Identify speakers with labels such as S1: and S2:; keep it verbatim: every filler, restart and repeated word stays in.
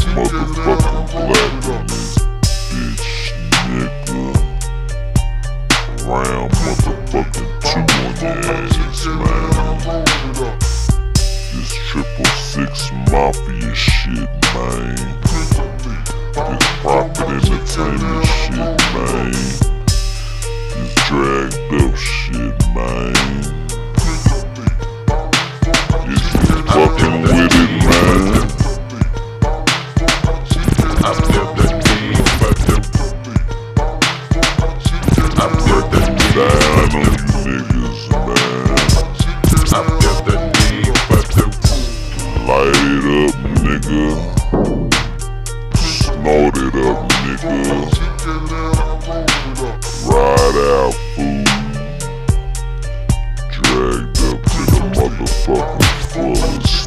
S1: motherfucking black in this bitch, nigga. Round motherfucking two on your ass, man. This triple six mafia shit, man. This profit entertainment shit, man. This dragged up shit, man. Is you fucking with it, man?
S2: I feel the need for the I feel the need
S1: Down on you niggas, man.
S2: I feel the need for the
S1: Light it up, nigga. Snort it up, nigga. Ride out, fool. Dragged up to the motherfucking fullest.